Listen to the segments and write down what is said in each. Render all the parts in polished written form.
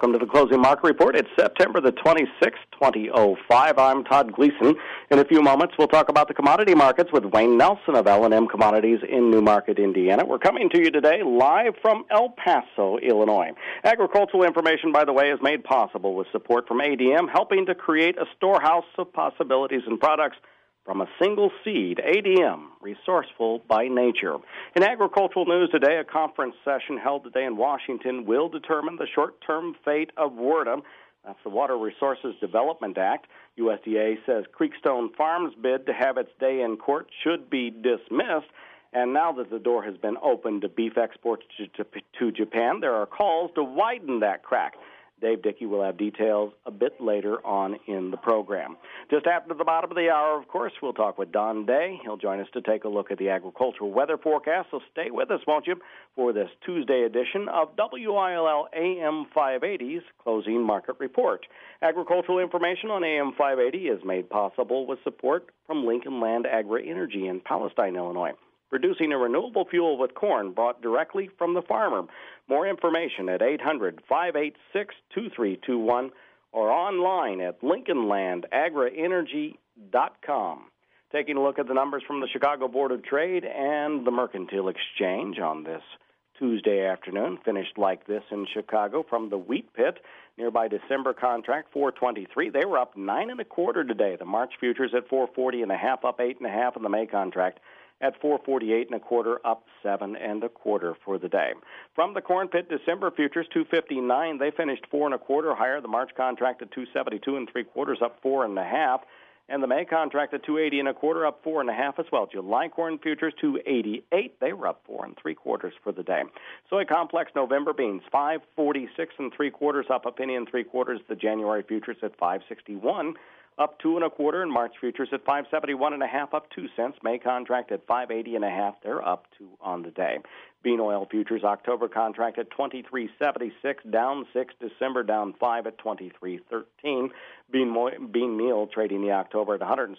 Welcome to the Closing Market Report. It's September the 26th, 2005. I'm Todd Gleason. In a few moments, we'll talk about the commodity markets with Wayne Nelson of L&M Commodities in Newmarket, Indiana. We're coming to you today live from El Paso, Illinois. Agricultural information, by the way, is made possible with support from ADM, helping to create a storehouse of possibilities and products from a single seed. ADM, resourceful by nature. In agricultural news today, a conference session held today in Washington will determine the short-term fate of WRDA. That's the Water Resources Development Act. USDA says Creekstone Farms' bid to have its day in court should be dismissed. And now that the door has been opened to beef exports to Japan, there are calls to widen that crack. Dave Dickey will have details a bit later on in the program. Just after the bottom of the hour, of course, we'll talk with Don Day. He'll join us to take a look at the agricultural weather forecast, so stay with us, won't you, for this Tuesday edition of WILL AM 580's Closing Market Report. Agricultural information on AM 580 is made possible with support from Lincoln Land Agri-Energy in Palestine, Illinois, producing a renewable fuel with corn bought directly from the farmer. More information at 800-586-2321 or online at lincolnlandagrienergy.com. Taking a look at the numbers from the Chicago Board of Trade and the Mercantile Exchange on this Tuesday afternoon, finished like this in Chicago from the wheat pit. Nearby December contract, 423. They were up 9 1/4 today. The March futures at 440 1/2, up 8 1/2, and the May contract at 448 1/4, up 7 1/4 for the day. From the corn pit, December futures 259. They finished 4 1/4 higher. The March contract at 272 3/4, up 4 1/2, and the May contract at 280 1/4, up 4 1/2 as well. July corn futures 288. They were up 4 3/4 for the day. Soy complex November beans 546 3/4, up a penny and 3/4. The January futures at 561. Up 2 1/4, and March futures at 571 1/2, up 2 cents. May contract at 580 1/2. They're up 2 on the day. Bean oil futures October contract at 23.76, down 6. December down 5 at 23.13. Bean meal trading the October at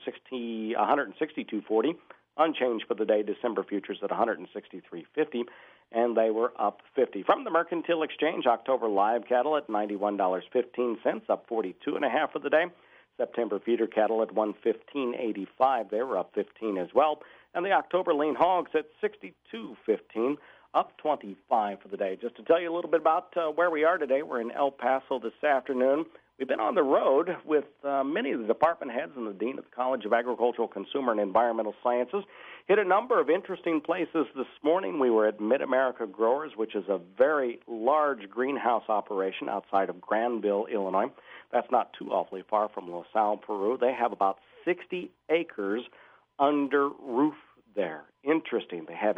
162.40, unchanged for the day. December futures at 163.50, and they were up 50. From the Mercantile Exchange, October live cattle at $91.15, up 42 1/2 for the day. September feeder cattle at 115.85. They were up 15 as well. And the October lean hogs at 62.15, up 25 for the day. Just to tell you a little bit about where we are today, we're in El Paso this afternoon. We've been on the road with many of the department heads and the Dean of the College of Agricultural, Consumer, and Environmental Sciences. Hit a number of interesting places this morning. We were at Mid-America Growers, which is a very large greenhouse operation outside of Granville, Illinois. That's not too awfully far from La Salle, Peru. They have about 60 acres under roof there. Interesting. They have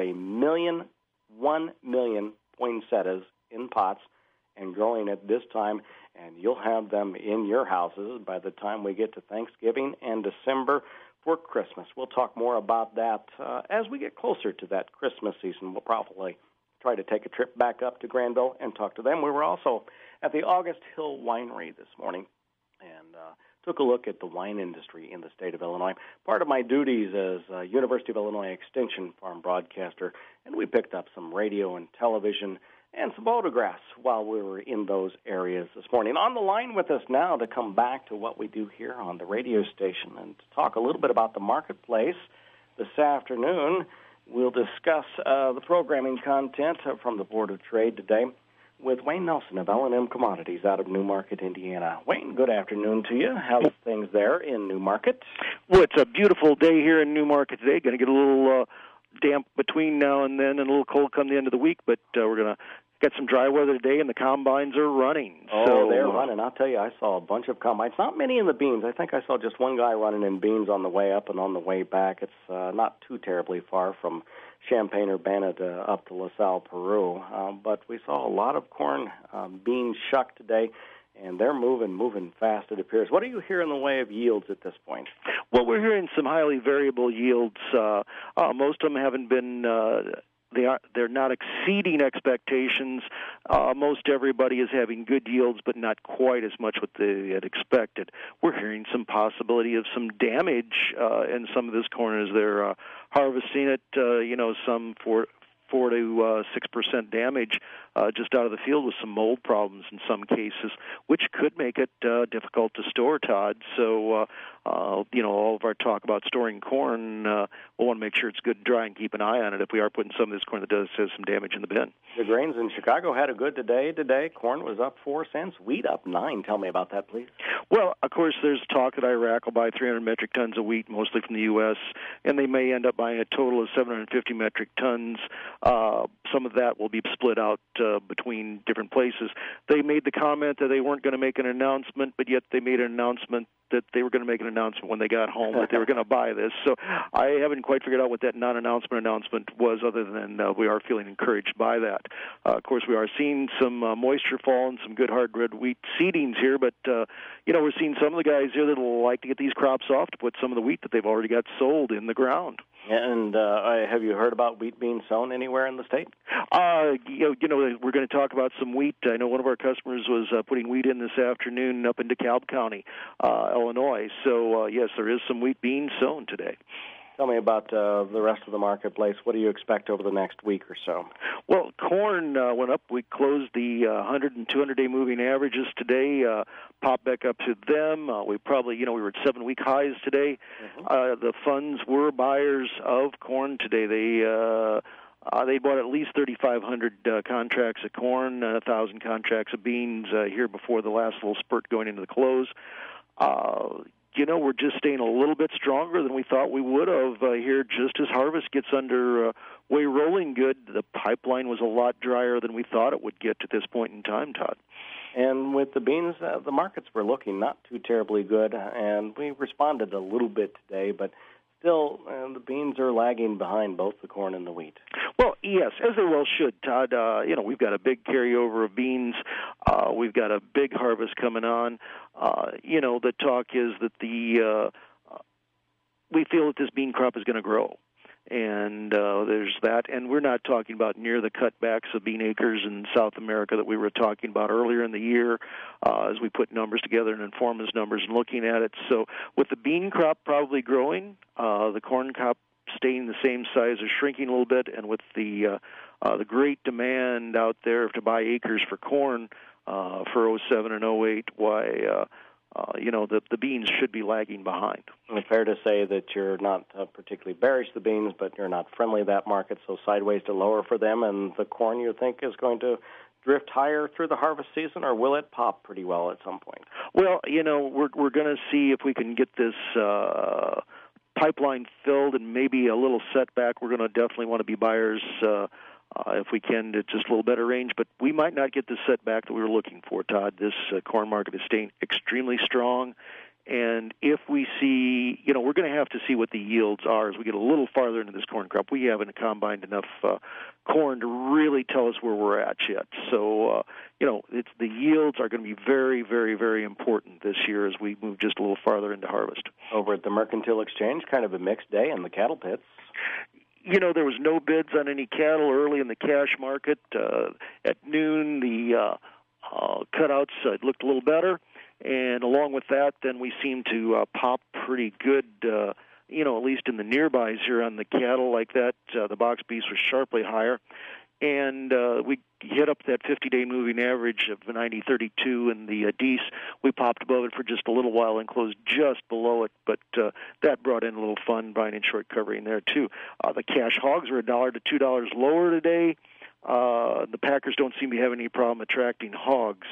1 million poinsettias in pots and growing at this time, and you'll have them in your houses by the time we get to Thanksgiving and December for Christmas. We'll talk more about that as we get closer to that Christmas season. We'll probably try to take a trip back up to Granville and talk to them. We were also at the August Hill Winery this morning and took a look at the wine industry in the state of Illinois. Part of my duties as a University of Illinois Extension farm broadcaster, and we picked up some radio and television and some photographs while we were in those areas this morning. On the line with us now to come back to what we do here on the radio station and to talk a little bit about the marketplace this afternoon, we'll discuss the programming content from the Board of Trade today with Wayne Nelson of L&M Commodities out of Newmarket, Indiana. Wayne, good afternoon to you. How's things there in Newmarket? Well, it's a beautiful day here in Newmarket today. Going to get a little damp between now and then and a little cold come the end of the week, but we're going to get some dry weather today, and the combines are running. Oh, they're running. I'll tell you, I saw a bunch of combines. Not many in the beans. I think I saw just one guy running in beans on the way up and on the way back. It's not too terribly far from Champaign-Urbana up to La Salle, Peru. But we saw a lot of corn being shucked today, and they're moving fast, it appears. What do you hear in the way of yields at this point? Well, we're hearing some highly variable yields. Most of them haven't been they're not exceeding expectations. Most everybody is having good yields, but not quite as much what they had expected. We're hearing some possibility of some damage in some of this corn as they're harvesting it. Some 4 to 6% damage just out of the field with some mold problems in some cases, which could make it difficult to store, Todd. So, all of our talk about storing corn, we'll want to make sure it's good and dry and keep an eye on it if we are putting some of this corn that does have some damage in the bin. The grains in Chicago had a good day today. Corn was up 4 cents, wheat up 9. Tell me about that, please. Well, of course, there's talk that Iraq will buy 300 metric tons of wheat, mostly from the U.S., and they may end up buying a total of 750 metric tons. Some of that will be split out between different places. They made the comment that they weren't going to make an announcement, but yet they made an announcement that they were going to make an announcement when they got home that they were going to buy this. So I haven't quite figured out what that announcement was, other than we are feeling encouraged by that. Of course, we are seeing some moisture fall and some good hard red wheat seedings here, but we're seeing some of the guys here that will like to get these crops off to put some of the wheat that they've already got sold in the ground. And have you heard about wheat being sown anywhere in the state? We're going to talk about some wheat. I know one of our customers was putting wheat in this afternoon up into DeKalb County, Illinois. So, yes, there is some wheat being sown today. Tell me about the rest of the marketplace. What do you expect over the next week or so? Well, corn went up. We closed the 100 and 200-day moving averages today, popped back up to them. We we were at 7-week highs today. Mm-hmm. The funds were buyers of corn today. They bought at least 3,500 contracts of corn, 1,000 contracts of beans here before the last little spurt going into the close. We're just staying a little bit stronger than we thought we would have here just as harvest gets under way rolling good. The pipeline was a lot drier than we thought it would get at this point in time, Todd. And with the beans, the markets were looking not too terribly good, and we responded a little bit today, but still, the beans are lagging behind both the corn and the wheat. Well, yes, as they well should, Todd. We've got a big carryover of beans. We've got a big harvest coming on. The talk is that we feel that this bean crop is going to grow. And there's that. And we're not talking about near the cutbacks of bean acres in South America that we were talking about earlier in the year as we put numbers together and inform those numbers and looking at it. So with the bean crop probably growing, the corn crop staying the same size or shrinking a little bit, and with the great demand out there to buy acres for corn for 07 and 08, the beans should be lagging behind. It's fair to say that you're not particularly bearish the beans, but you're not friendly to that market, so sideways to lower for them. And the corn, you think, is going to drift higher through the harvest season, or will it pop pretty well at some point? Well, we're going to see if we can get this pipeline filled and maybe a little setback. We're going to definitely want to be buyers if we can, to just a little better range. But we might not get the setback that we were looking for, Todd. This corn market is staying extremely strong. And if we see, we're going to have to see what the yields are as we get a little farther into this corn crop. We haven't combined enough corn to really tell us where we're at yet. So, the yields are going to be very, very, very important this year as we move just a little farther into harvest. Over at the Mercantile Exchange, kind of a mixed day in the cattle pits. There was no bids on any cattle early in the cash market. At noon, the cutouts looked a little better. And along with that, then we seem to pop pretty good, at least in the nearbys here on the cattle like that. The box beef was sharply higher. And we hit up that 50-day moving average of 90.32, and the Dees, we popped above it for just a little while and closed just below it, but that brought in a little fun buying and short covering there, too. The cash hogs were $1 to $2 lower today. The Packers don't seem to have any problem attracting hogs.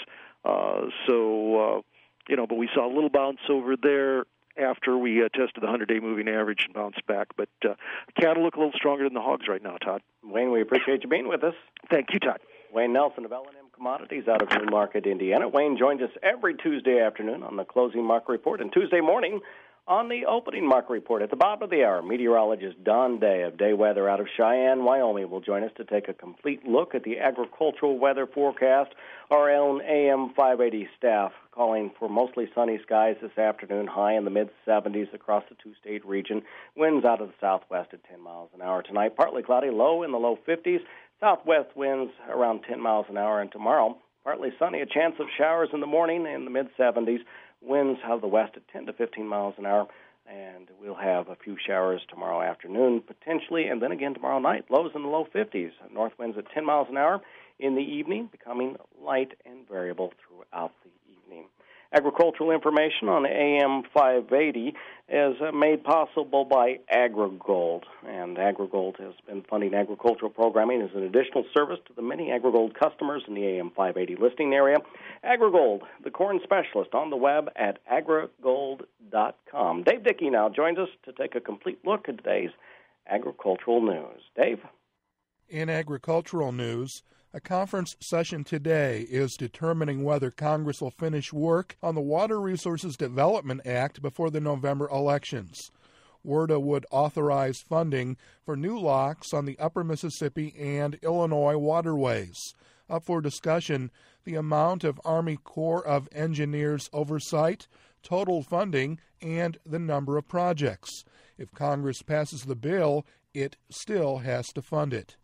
But we saw a little bounce over there after we tested the 100-day moving average and bounced back. But cattle look a little stronger than the hogs right now, Todd. Wayne, we appreciate you being with us. Thank you, Todd. Wayne Nelson of L&M Commodities out of Newmarket, Indiana. Wayne joins us every Tuesday afternoon on the Closing Market Report and Tuesday morning on the Opening Market Report. At the bottom of the hour, meteorologist Don Day of Day Weather out of Cheyenne, Wyoming, will join us to take a complete look at the agricultural weather forecast. Our own AM 580 staff calling for mostly sunny skies this afternoon, high in the mid-70s across the two-state region. Winds out of the southwest at 10 miles an hour tonight. Partly cloudy, low in the low 50s. Southwest winds around 10 miles an hour. And tomorrow, partly sunny, a chance of showers in the morning in the mid-70s. Winds out of the west at 10 to 15 miles an hour. and we'll have a few showers tomorrow afternoon, potentially, and then again tomorrow night. Lows in the low 50s. North winds at 10 miles an hour in the evening, becoming light and variable throughout the evening. Agricultural information on AM 580 is made possible by AgriGold, and AgriGold has been funding agricultural programming as an additional service to the many AgriGold customers in the AM 580 listing area. AgriGold, the corn specialist, on the web at agrigold.com. Dave Dickey now joins us to take a complete look at today's agricultural news. Dave? In agricultural news, a conference session today is determining whether Congress will finish work on the Water Resources Development Act before the November elections. WRDA would authorize funding for new locks on the upper Mississippi and Illinois waterways. Up for discussion, the amount of Army Corps of Engineers oversight, total funding, and the number of projects. If Congress passes the bill, it still has to fund it.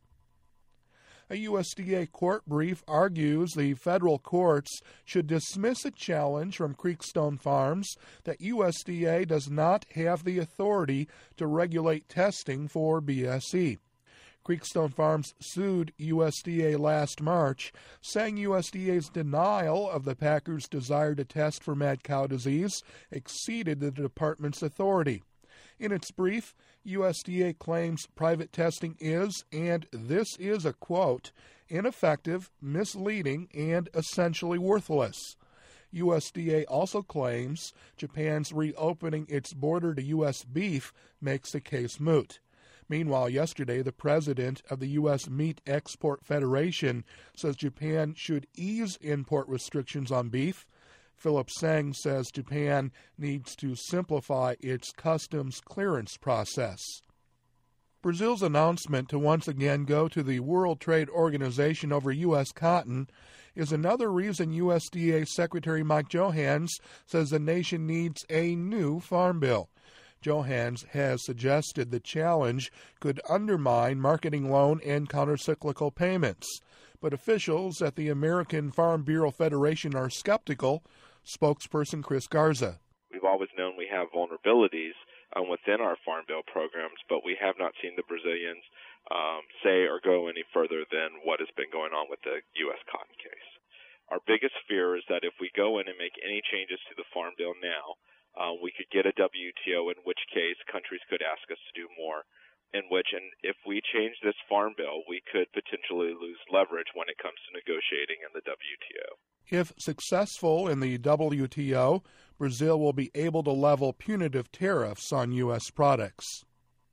A USDA court brief argues the federal courts should dismiss a challenge from Creekstone Farms that USDA does not have the authority to regulate testing for BSE. Creekstone Farms sued USDA last March, saying USDA's denial of the packers' desire to test for mad cow disease exceeded the department's authority. In its brief, USDA claims private testing is, and this is a quote, ineffective, misleading, and essentially worthless. USDA also claims Japan's reopening its border to U.S. beef makes the case moot. Meanwhile, yesterday, the president of the U.S. Meat Export Federation says Japan should ease import restrictions on beef. Philip Sang says Japan needs to simplify its customs clearance process. Brazil's announcement to once again go to the World Trade Organization over U.S. cotton is another reason USDA Secretary Mike Johanns says the nation needs a new farm bill. Johanns has suggested the challenge could undermine marketing loan and countercyclical payments. But officials at the American Farm Bureau Federation are skeptical. Spokesperson Chris Garza. We've always known we have vulnerabilities within our Farm Bill programs, but we have not seen the Brazilians say or go any further than what has been going on with the U.S. cotton case. Our biggest fear is that if we go in and make any changes to the Farm Bill now, we could get a WTO, in which case countries could ask us to do more, and if we change this Farm Bill, we could potentially lose leverage when it comes to negotiating in the WTO. If successful in the WTO, Brazil will be able to level punitive tariffs on U.S. products.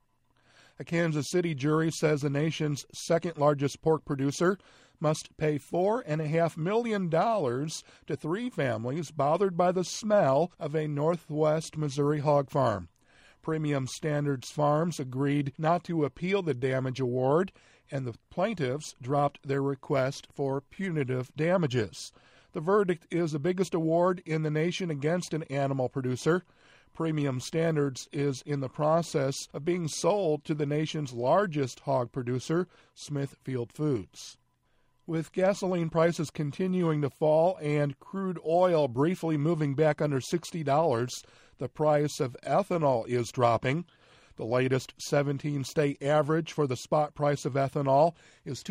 A Kansas City jury says the nation's second-largest pork producer must pay $4.5 million to 3 families bothered by the smell of a Northwest Missouri hog farm. Premium Standards Farms agreed not to appeal the damage award, and the plaintiffs dropped their request for punitive damages. The verdict is the biggest award in the nation against an animal producer. Premium Standards is in the process of being sold to the nation's largest hog producer, Smithfield Foods. With gasoline prices continuing to fall and crude oil briefly moving back under $60, the price of ethanol is dropping. The latest 17-state average for the spot price of ethanol is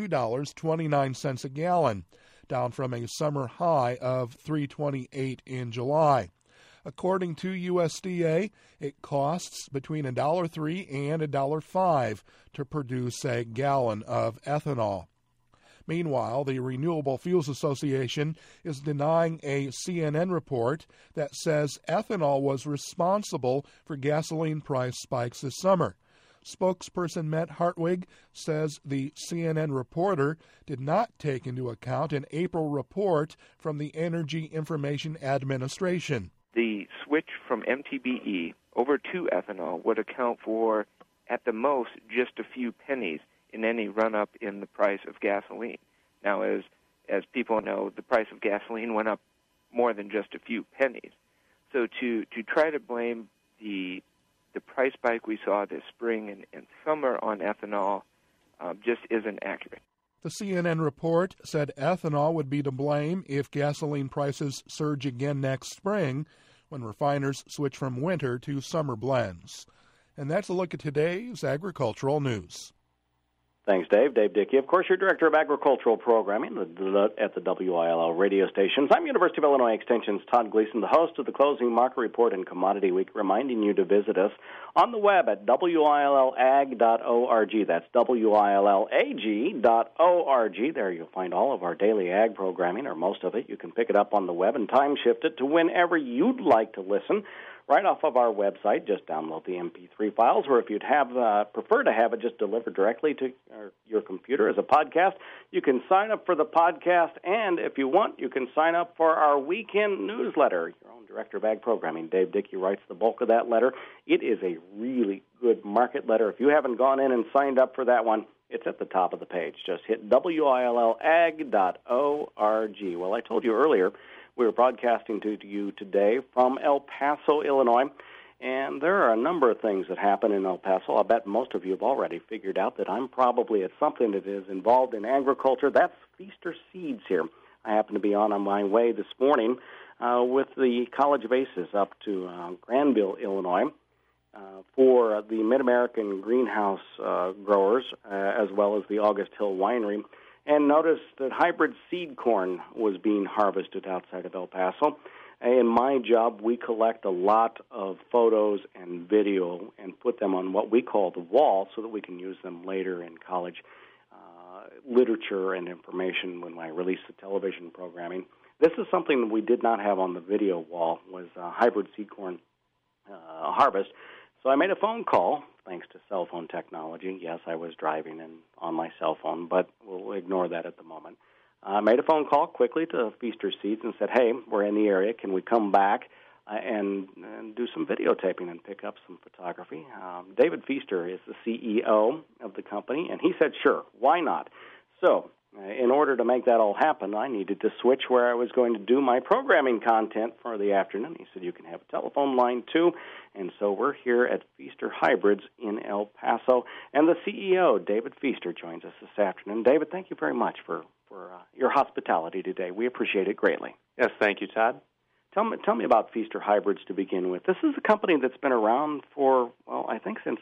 $2.29 a gallon, down from a summer high of $3.28 in July. According to USDA, it costs between $1.03 and $1.05 to produce a gallon of ethanol. Meanwhile, the Renewable Fuels Association is denying a CNN report that says ethanol was responsible for gasoline price spikes this summer. Spokesperson Matt Hartwig says the CNN reporter did not take into account an April report from the Energy Information Administration. The switch from MTBE over to ethanol would account for, at the most, just a few pennies in any run-up in the price of gasoline. Now, as people know, the price of gasoline went up more than just a few pennies. So to try to blame the price spike we saw this spring and summer on ethanol just isn't accurate. The CNN report said ethanol would be to blame if gasoline prices surge again next spring, when refiners switch from winter to summer blends. And that's a look at today's agricultural news. Thanks, Dave. Dave Dickey, of course, your Director of Agricultural Programming at the WILL radio stations. I'm University of Illinois Extension's Todd Gleason, the host of the Closing Market Report and Commodity Week, reminding you to visit us on the web at willag.org. That's willag.org. There you'll find all of our daily ag programming, or most of it. You can pick it up on the web and time shift it to whenever you'd like to listen. Right off of our website, just download the MP3 files, or if you'd prefer to have it just delivered directly to your computer as a podcast, you can sign up for the podcast, and if you want, you can sign up for our weekend newsletter. Your own Director of Ag Programming, Dave Dickey, writes the bulk of that letter. It is a really good market letter. If you haven't gone in and signed up for that one, it's at the top of the page. Just hit willag.org. Well, I told you earlier, we're broadcasting to you today from El Paso, Illinois, and there are a number of things that happen in El Paso. I bet most of you have already figured out that I'm probably at something that is involved in agriculture. That's Feaster Seeds here. I happen to be on my way this morning with the College of Aces up to Granville, Illinois, for the Mid-American greenhouse growers, as well as the August Hill Winery, and noticed that hybrid seed corn was being harvested outside of El Paso. In my job, we collect a lot of photos and video and put them on what we call the wall so that we can use them later in college literature and information when I release the television programming. This is something that we did not have on the video wall, was hybrid seed corn harvest. So I made a phone call, thanks to cell phone technology. Yes, I was driving and on my cell phone, but we'll ignore that at the moment. I made a phone call quickly to Feaster Seeds and said, hey, we're in the area. Can we come back and do some videotaping and pick up some photography? David Feaster is the CEO of the company, and he said, sure, why not? So in order to make that all happen, I needed to switch where I was going to do my programming content for the afternoon. He said, you can have a telephone line, too. And so we're here at Feaster Hybrids in El Paso. And the CEO, David Feaster, joins us this afternoon. David, thank you very much for your hospitality today. We appreciate it greatly. Yes, thank you, Todd. Tell me about Feaster Hybrids to begin with. This is a company that's been around for, well, I think since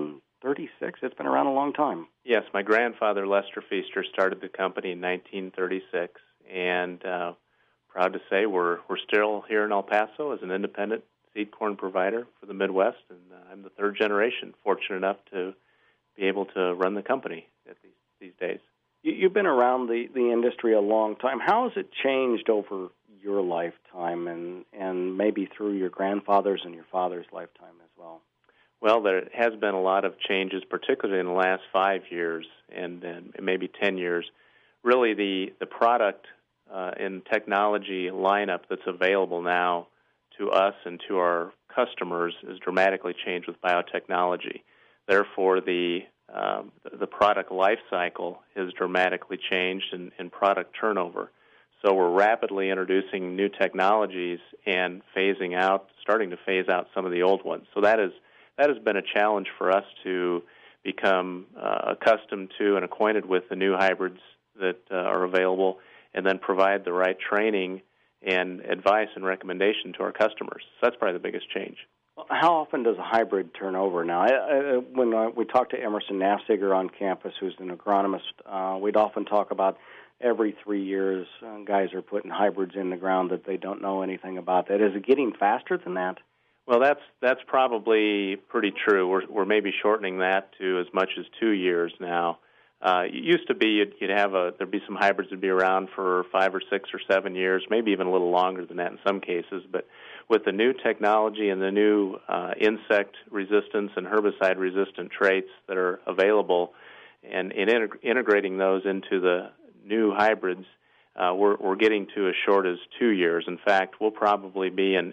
1936. It's been around a long time. Yes, my grandfather, Lester Feaster, started the company in 1936, and proud to say we're still here in El Paso as an independent seed corn provider for the Midwest, and I'm the third generation, fortunate enough to be able to run the company at these days. You've been around the industry a long time. How has it changed over your lifetime and maybe through your grandfather's and your father's lifetime as well? Well, there has been a lot of changes, particularly in the last 5 years and maybe 10 years. Really, the product and technology lineup that's available now to us and to our customers is dramatically changed with biotechnology. Therefore, the product life cycle has dramatically changed in product turnover. So we're rapidly introducing new technologies and starting to phase out some of the old ones. So that has been a challenge for us to become accustomed to and acquainted with the new hybrids that are available, and then provide the right training and advice and recommendation to our customers. So that's probably the biggest change. Well, how often does a hybrid turn over now? When we talk to Emerson Nafziger on campus, who's an agronomist, we'd often talk about every 3 years guys are putting hybrids in the ground that they don't know anything about. That is it getting faster than that? Well, that's probably pretty true. We're maybe shortening that to as much as 2 years now. It used to be there'd be some hybrids that'd be around for 5 or 6 or 7 years, maybe even a little longer than that in some cases. But with the new technology and the new insect resistance and herbicide resistant traits that are available, and integrating those into the new hybrids, we're getting to as short as 2 years. In fact, we'll probably be in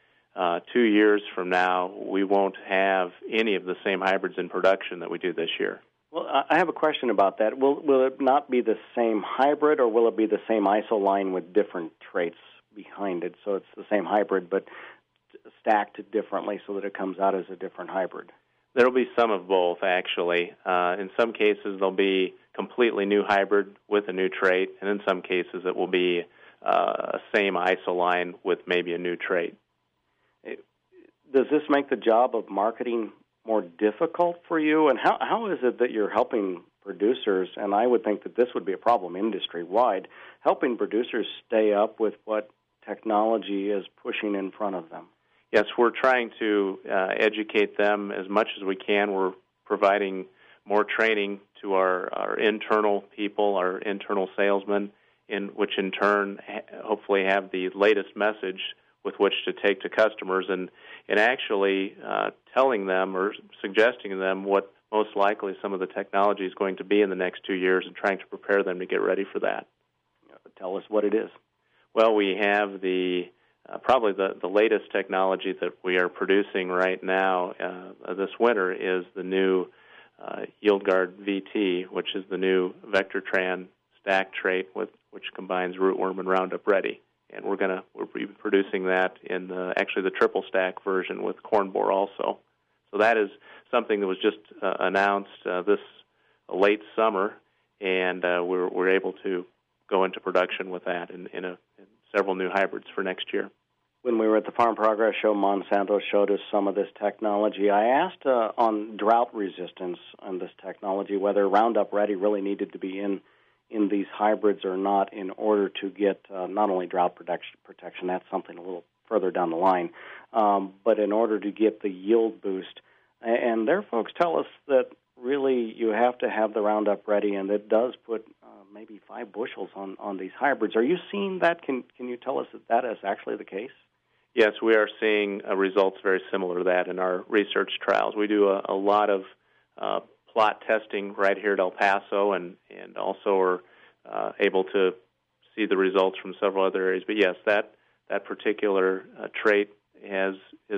2 years from now, we won't have any of the same hybrids in production that we do this year. Well, I have a question about that. Will it not be the same hybrid, or will it be the same ISO line with different traits behind it? So it's the same hybrid, but stacked differently so that it comes out as a different hybrid? There will be some of both, actually. In some cases, there'll be completely new hybrid with a new trait, and in some cases, it will be a same ISO line with maybe a new trait. Does this make the job of marketing more difficult for you? And how is it that you're helping producers, and I would think that this would be a problem industry-wide, helping producers stay up with what technology is pushing in front of them? Yes, we're trying to educate them as much as we can. We're providing more training to our internal people, our internal salesmen, which in turn hopefully have the latest message with which to take to customers, and actually telling them or suggesting to them what most likely some of the technology is going to be in the next 2 years and trying to prepare them to get ready for that. Tell us what it is. Well, we have probably the latest technology that we are producing right now this winter is the new YieldGuard VT, which is the new Vectortran stack trait which combines rootworm and Roundup Ready. And we'll be producing that in actually the triple stack version with corn borer also. So that is something that was just announced this late summer, and we're able to go into production with that in several new hybrids for next year. When we were at the Farm Progress Show, Monsanto showed us some of this technology. I asked on drought resistance on this technology whether Roundup Ready really needed to be in these hybrids or not in order to get not only drought protection, that's something a little further down the line, but in order to get the yield boost. And their folks tell us that really you have to have the Roundup Ready, and it does put maybe 5 bushels on these hybrids. Are you seeing that? Can you tell us that is actually the case? Yes, we are seeing results very similar to that in our research trials. We do a lot of plot testing right here at El Paso, and also are able to see the results from several other areas. But yes, that particular trait has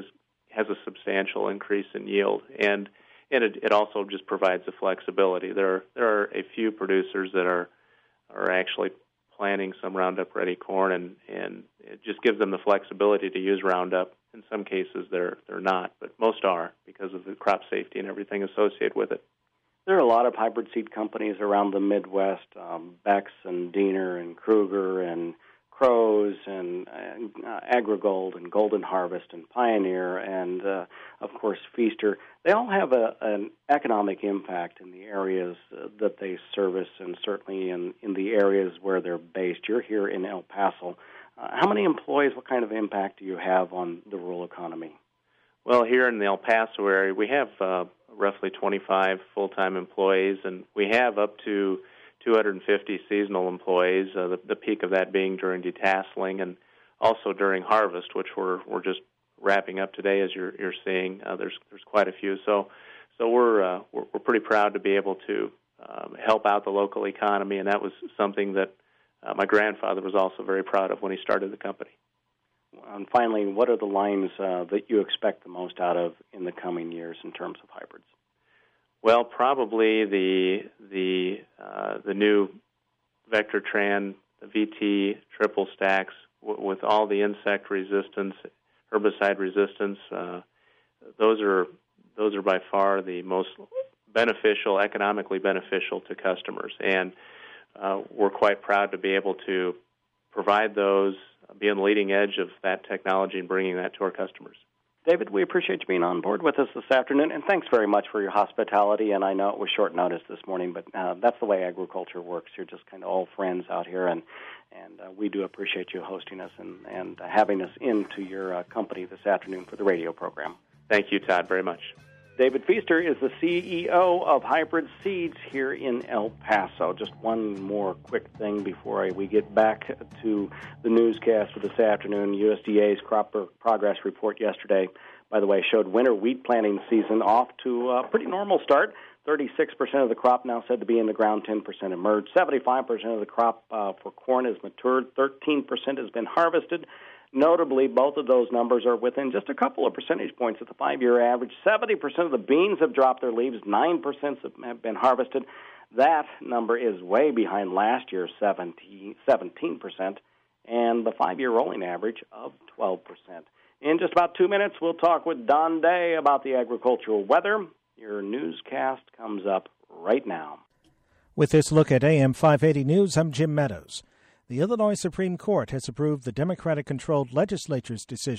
a substantial increase in yield, and it also just provides the flexibility. There are a few producers that are actually planting some Roundup Ready corn, and it just gives them the flexibility to use Roundup. In some cases, they're not, but most are because of the crop safety and everything associated with it. There are a lot of hybrid seed companies around the Midwest, Beck's and Diener and Kruger and Crows and AgriGold and Golden Harvest and Pioneer and, of course, Feaster. They all have an economic impact in the areas that they service and certainly in the areas where they're based. You're here in El Paso. How many employees, what kind of impact do you have on the rural economy? Well, here in the El Paso area, we have roughly 25 full-time employees, and we have up to 250 seasonal employees, the peak of that being during detasseling and also during harvest, which we're just wrapping up today, as you're seeing. There's quite a few. So we're pretty proud to be able to help out the local economy, and that was something that my grandfather was also very proud of when he started the company. And finally, what are the lines that you expect the most out of in the coming years in terms of hybrids? Well, probably the new Vectortran, the VT triple stacks with all the insect resistance, herbicide resistance. Those are by far the most beneficial, economically beneficial to customers, and we're quite proud to be able to provide those, be on the leading edge of that technology and bringing that to our customers. David, we appreciate you being on board with us this afternoon, and thanks very much for your hospitality. And I know it was short notice this morning, but that's the way agriculture works. You're just kind of all friends out here, and we do appreciate you hosting us and having us into your company this afternoon for the radio program. Thank you, Todd, very much. David Feaster is the CEO of Hybrid Seeds here in El Paso. Just one more quick thing before we get back to the newscast for this afternoon. USDA's crop progress report yesterday, by the way, showed winter wheat planting season off to a pretty normal start. 36% of the crop now said to be in the ground, 10% emerged. 75% of the crop for corn is matured. 13% has been harvested. Notably, both of those numbers are within just a couple of percentage points of the 5-year average. 70% of the beans have dropped their leaves. 9% have been harvested. That number is way behind last year's 17%, and the 5-year rolling average of 12%. In just about 2 minutes, we'll talk with Don Day about the agricultural weather. Your newscast comes up right now. With this look at AM 580 News, I'm Jim Meadows. The Illinois Supreme Court has approved the Democratic-controlled legislature's decision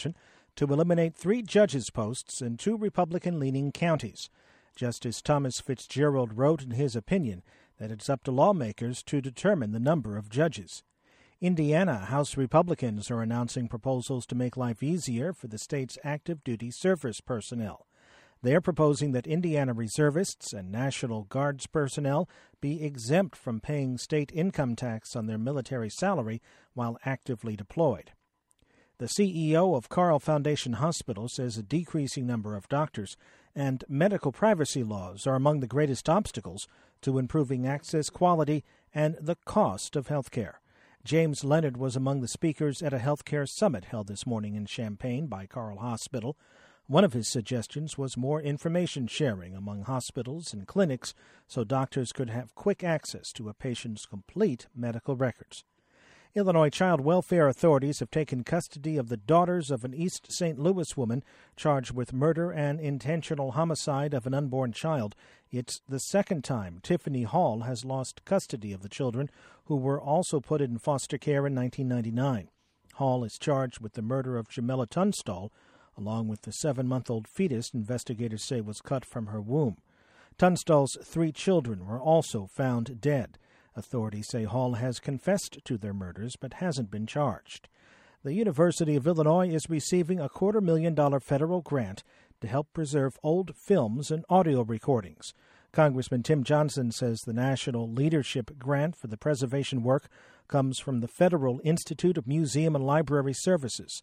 to eliminate 3 judges' posts in 2 Republican-leaning counties. Justice Thomas Fitzgerald wrote in his opinion that it's up to lawmakers to determine the number of judges. Indiana House Republicans are announcing proposals to make life easier for the state's active duty service personnel. They're proposing that Indiana reservists and National Guards personnel be exempt from paying state income tax on their military salary while actively deployed. The CEO of Carle Foundation Hospital says a decreasing number of doctors and medical privacy laws are among the greatest obstacles to improving access, quality, and the cost of health care. James Leonard was among the speakers at a healthcare summit held this morning in Champaign by Carle Hospital. One of his suggestions was more information sharing among hospitals and clinics so doctors could have quick access to a patient's complete medical records. Illinois child welfare authorities have taken custody of the daughters of an East St. Louis woman charged with murder and intentional homicide of an unborn child. It's the second time Tiffany Hall has lost custody of the children, who were also put in foster care in 1999. Hall is charged with the murder of Jamila Tunstall, along with the 7-month-old fetus investigators say was cut from her womb. Tunstall's 3 children were also found dead. Authorities say Hall has confessed to their murders but hasn't been charged. The University of Illinois is receiving a $250,000 federal grant to help preserve old films and audio recordings. Congressman Tim Johnson says the National Leadership Grant for the preservation work comes from the Federal Institute of Museum and Library Services.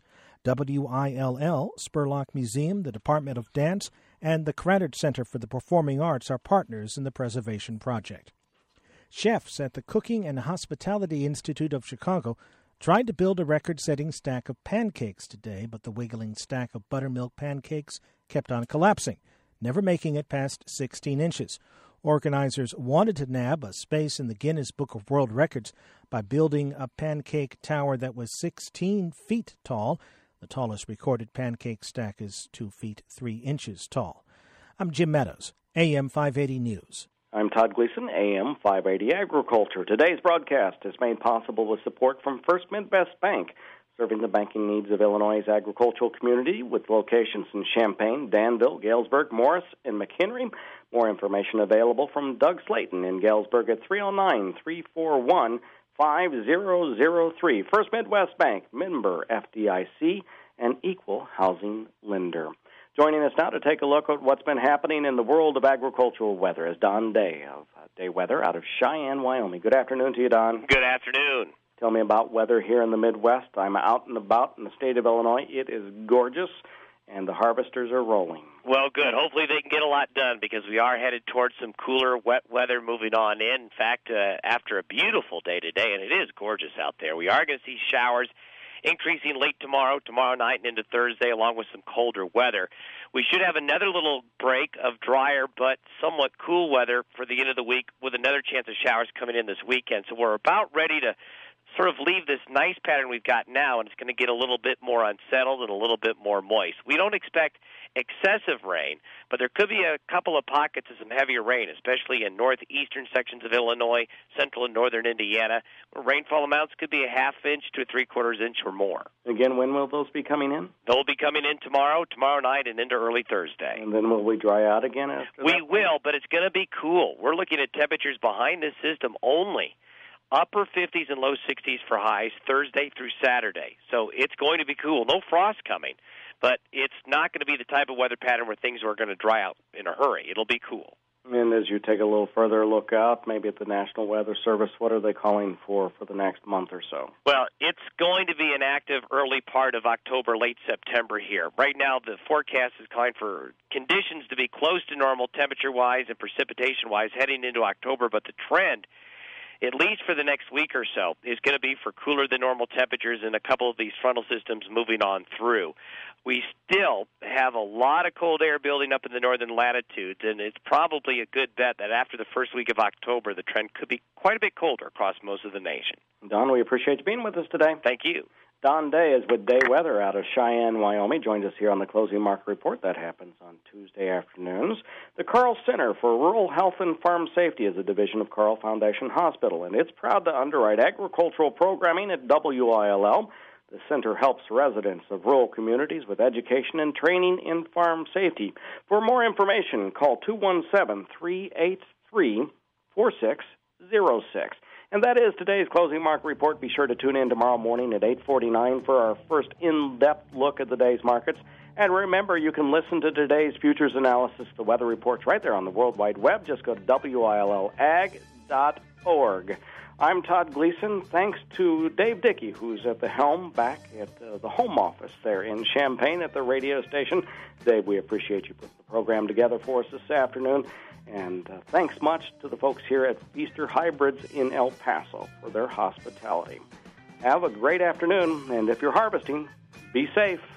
WILL, Spurlock Museum, the Department of Dance, and the Craddock Center for the Performing Arts are partners in the preservation project. Chefs at the Cooking and Hospitality Institute of Chicago tried to build a record-setting stack of pancakes today, but the wiggling stack of buttermilk pancakes kept on collapsing, never making it past 16 inches. Organizers wanted to nab a space in the Guinness Book of World Records by building a pancake tower that was 16 feet tall. The tallest recorded pancake stack is 2 feet 3 inches tall. I'm Jim Meadows, AM 580 News. I'm Todd Gleason, AM 580 Agriculture. Today's broadcast is made possible with support from First Midwest Bank, serving the banking needs of Illinois' agricultural community with locations in Champaign, Danville, Galesburg, Morris, and McHenry. More information available from Doug Slayton in Galesburg at 309-341-5003. First Midwest Bank, member FDIC, and equal housing lender. Joining us now to take a look at what's been happening in the world of agricultural weather is Don Day of Day Weather out of Cheyenne, Wyoming. Good afternoon to you, Don. Good afternoon. Tell me about weather here in the Midwest. I'm out and about in the state of Illinois. It is gorgeous, and the harvesters are rolling. Well, good. Hopefully they can get a lot done because we are headed towards some cooler, wet weather moving on in. In fact, after a beautiful day today, and it is gorgeous out there, we are going to see showers increasing late tomorrow night, and into Thursday, along with some colder weather. We should have another little break of drier but somewhat cool weather for the end of the week with another chance of showers coming in this weekend. So we're about ready to sort of leave this nice pattern we've got now, and it's going to get a little bit more unsettled and a little bit more moist. We don't expect excessive rain, but there could be a couple of pockets of some heavier rain, especially in northeastern sections of Illinois, central and northern Indiana, where rainfall amounts could be a half inch to a three-quarters inch or more. Again, when will those be coming in? They'll be coming in tomorrow night, and into early Thursday. And then will we dry out again after We will, but it's going to be cool. We're looking at temperatures behind this system only. Upper 50s and low 60s for highs Thursday through Saturday. So it's going to be cool. No frost coming, but it's not going to be the type of weather pattern where things are going to dry out in a hurry. It'll be cool. And as you take a little further look out, maybe at the National Weather Service, what are they calling for the next month or so? Well, it's going to be an active early part of October, late September here. Right now, the forecast is calling for conditions to be close to normal temperature-wise and precipitation-wise heading into October, but the trend, at least for the next week or so, is going to be for cooler than normal temperatures and a couple of these frontal systems moving on through. We still have a lot of cold air building up in the northern latitudes, and it's probably a good bet that after the first week of October, the trend could be quite a bit colder across most of the nation. Don, we appreciate you being with us today. Thank you. Don Day is with Day Weather out of Cheyenne, Wyoming. Joins us here on the Closing Market Report. That happens on Tuesday afternoons. The Carle Center for Rural Health and Farm Safety is a division of Carle Foundation Hospital, and it's proud to underwrite agricultural programming at WILL. The center helps residents of rural communities with education and training in farm safety. For more information, call 217-383-4606. And that is today's Closing Market Report. Be sure to tune in tomorrow morning at 8:49 for our first in-depth look at the day's markets. And remember, you can listen to today's futures analysis, the weather reports, right there on the World Wide Web. Just go to WILLAG.org. I'm Todd Gleason. Thanks to Dave Dickey, who's at the helm back at the home office there in Champaign at the radio station. Dave, we appreciate you putting the program together for us this afternoon. And thanks much to the folks here at Feaster Hybrids in El Paso for their hospitality. Have a great afternoon, and if you're harvesting, be safe.